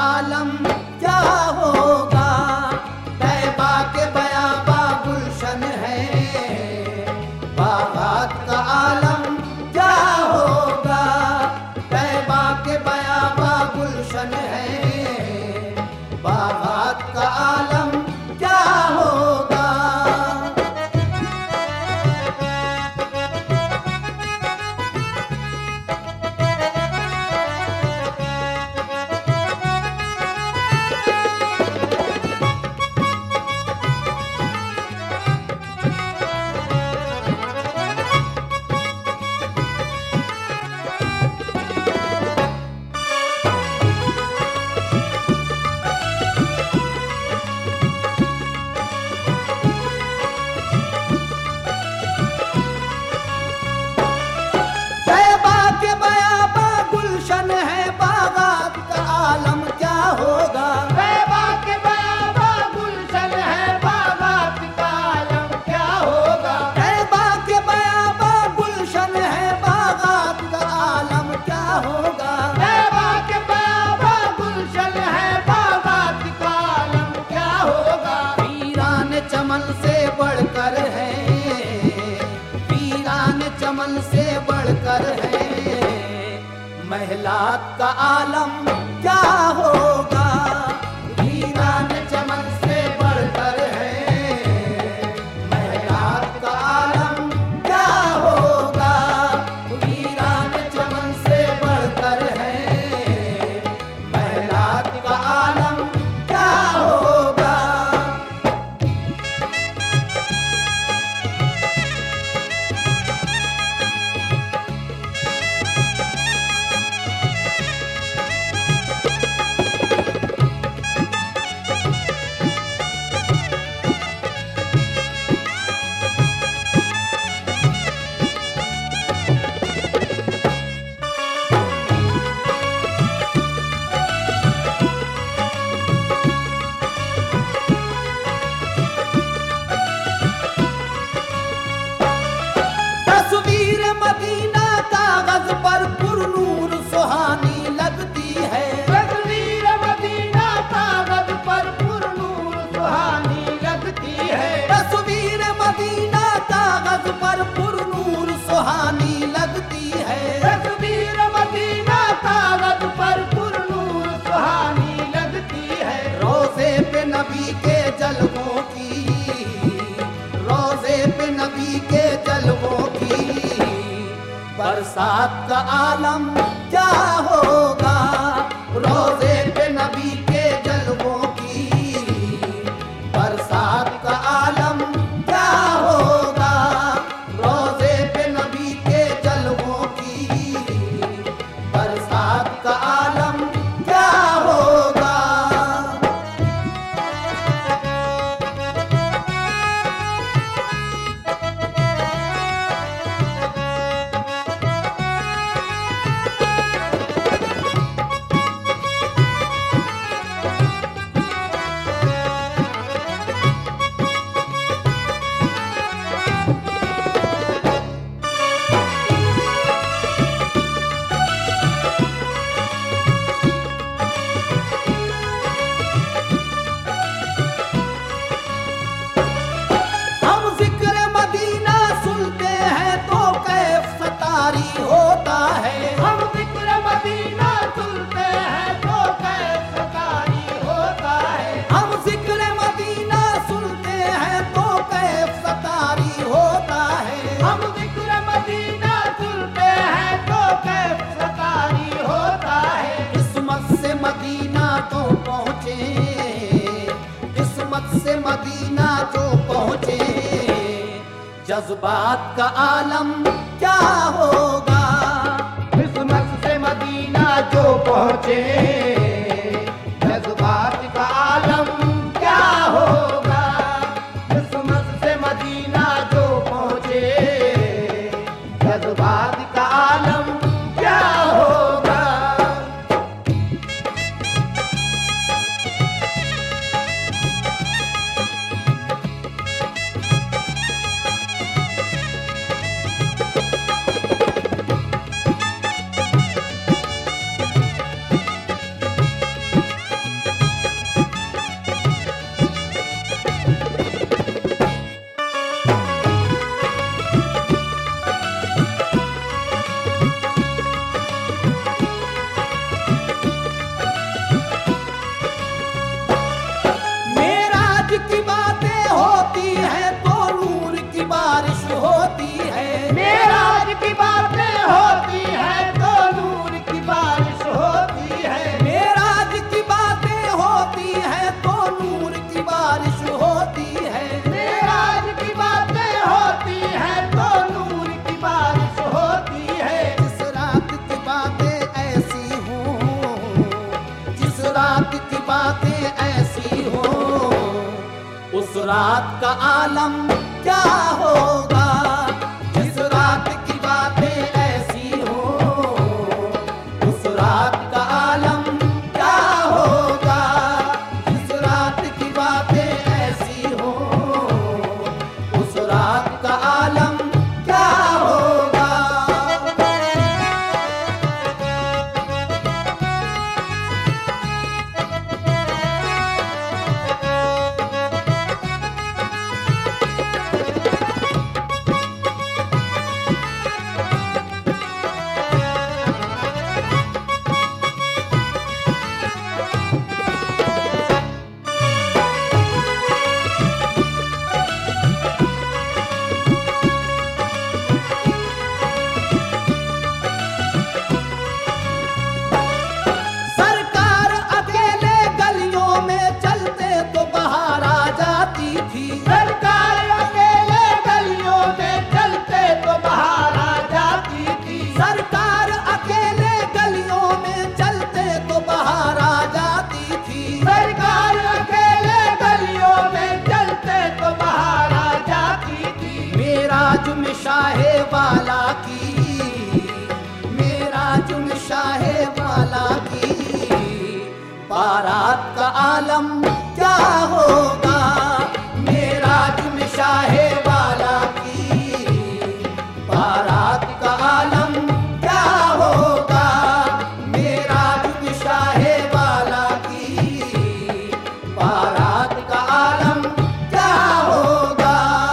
आलम क्या होगा। तैबा के बयाबा गुलशन है, बागात का आलम क्या होगा। तैबा के बयाबा गुलशन है, बागात का आलम क्या होगा। चमन से बढ़कर है, वीरान चमन से बढ़कर है, महलात का आलम क्या होगा। वीरान चमन से बढ़कर है, महलात का आलम क्या होगा। वीरान चमन से बढ़कर है, महलात का आलम क्या होगा। नबी के जलवों की, रोज़े पे नबी के जलवों की, बरसात का आलम क्या होगा। रोज़े पे नबी के जलवों की, बरसात का आलम क्या होगा। रोज़े पे नबी के जलवों की, बरसात का आलम क्या होगा। मदीना जो पहुँचे, जज्बात का आलम क्या होगा। किस्मत से मदीना जो पहुँचे, जज्बात का आलम क्या होगा। किस्मत से मदीना जो पहुँचे, जज्बात का आलम क्या होगा। की बातें ऐसी हो, उस रात का आलम क्या होगा। जिस रात की बातें ऐसी हो, उस रात का आलम क्या होगा। जिस रात की बातें ऐसी हो, उस रात का आलम क्या होगा। सरकार अकेले गलियों में चलते तो बाहर आ जाती थी। सरकार अकेले गलियों में चलते तो बाहर आ जाती थी। सरकार अकेले गलियों में चलते तो बाहर आ जाती थी। सरकार अकेले गलियों में चलते तो बाहर आ जाती थी। मेरा जुम शाहे वाला की, मेरा जुम शाहे वाला की, बारात का आलम क्या होगा। मेरा जुम शाहे वाला की, बारात का आलम क्या होगा। मेरा जुम शाहे वाला की, बारात का आलम क्या होगा।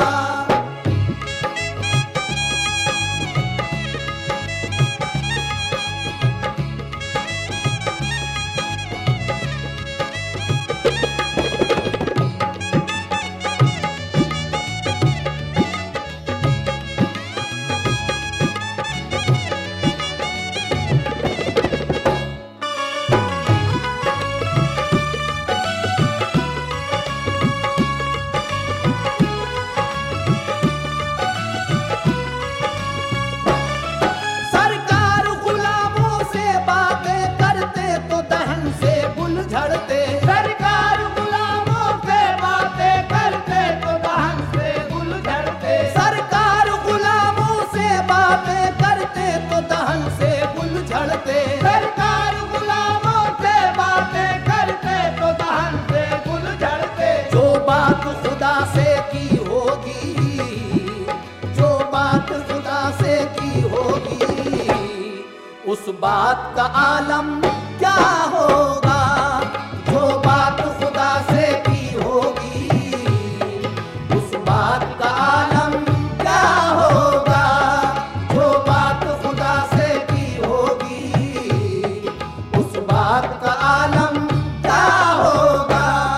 सरकार गुलामों से बातें करते तो दहन से गुल झड़ते। सरकार गुलामों से बातें करते तो दहन से गुल झड़ते। सरकार गुलामों से बातें करते तो दहन से गुल झड़ते। सरकार गुलामों से बातें करते तो दहन से गुल झड़ते। जो बात खुदा से की होगी, जो बात खुदा से की होगी, उस बात का आलम क्या होगा। जो बात खुदा से की होगी, उस बात का आलम क्या होगा। जो बात खुदा से की होगी, उस बात का आलम क्या होगा।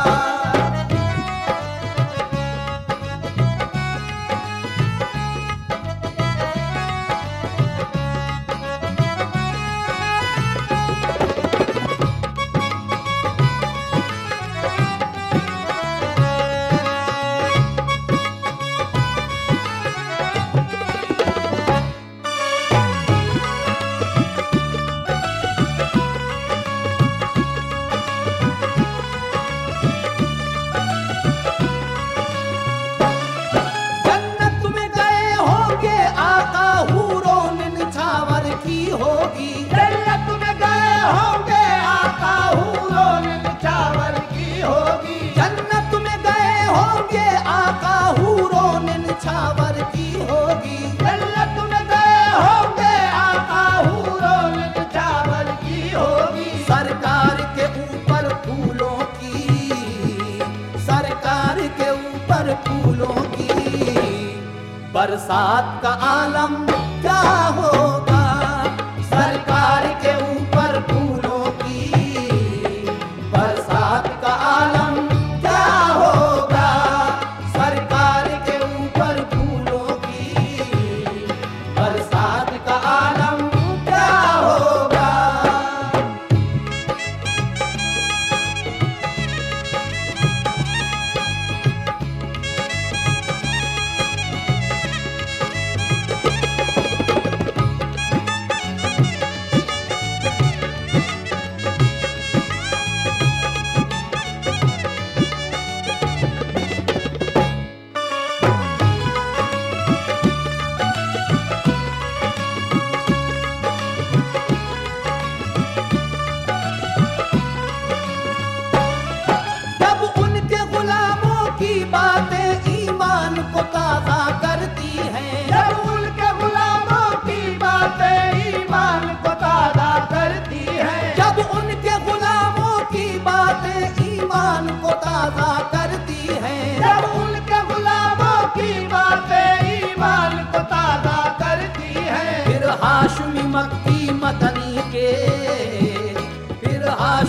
जन्नत में गए होंगे आका, हूरों ने निछावर की होगी। जन्नत में गए होंगे आका, हूरों ने निछावर की होगी। जन्नत में गए होंगे आका, हूरों ने निछावर की होगी। जन्नत में गए होंगे आका, हूरों ने निछावर की होगी। सरकार के ऊपर फूलों की, सरकार के ऊपर फूलों की, बरसात का आलम क्या होगा। सरकार के ऊपर फूलों की, बरसात का आलम क्या होगा। सरकार के ऊपर फूलों की, बरसात का आलम क्या होगा।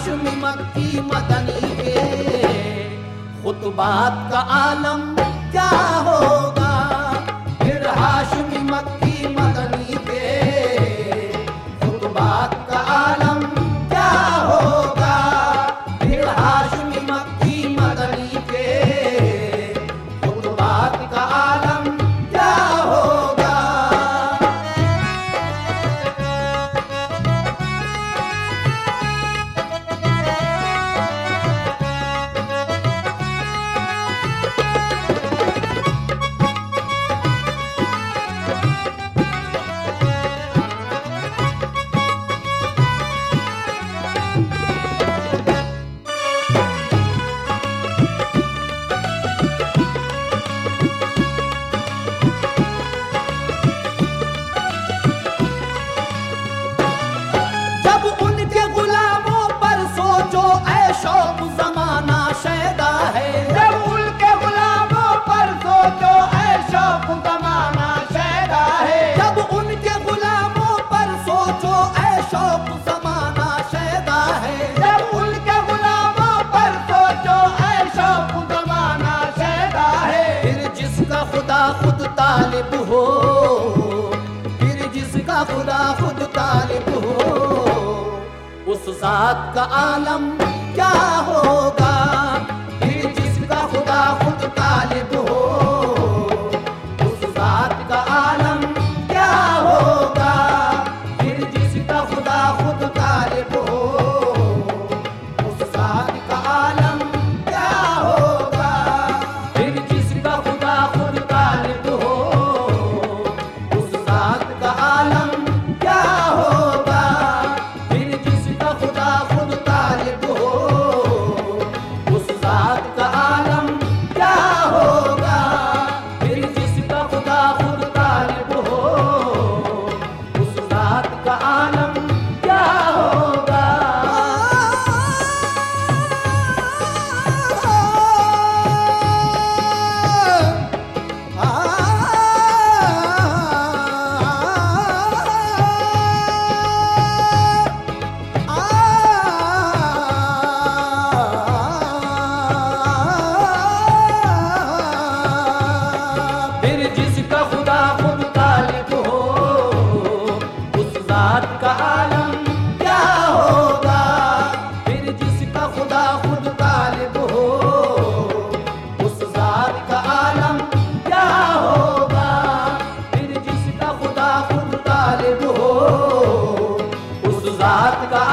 हाशमी मक्की मदनी के खुतबात का आलम क्या होगा। फिर हाशमी मक्की मदनी के खुतबात का आलम क्या होगा। फिर हाशमी मक्की मदनी के खुतबात का आलम क्या होगा। खुद तालिब हो, फिर जिसका खुदा खुद तालिब हो, उस जात का आलम क्या होगा। फिर जिसका खुदा खुद तालिब हो, उस जात का आलम क्या होगा। फिर जिसका खुदा खुद तालिब हो, उस जात का आलम क्या होगा। फिर जिसका खुदा खुद तालिब हो, उस जात का आलम क्या होगा। फिर जिसका खुदा खुद तालिब हो, उस जात का आलम क्या होगा। फिर जिसका खुदा खुद तालिब हो, उस जात का आलम क्या होगा। फिर जिसका खुदा खुद तालिब हो, उस जात का आलम क्या होगा। फिर जिसका खुदा खुद तालिब हो, उस जात का आलम क्या होगा। फिर जिसका खुदा खुद तालिब हो, उस जात का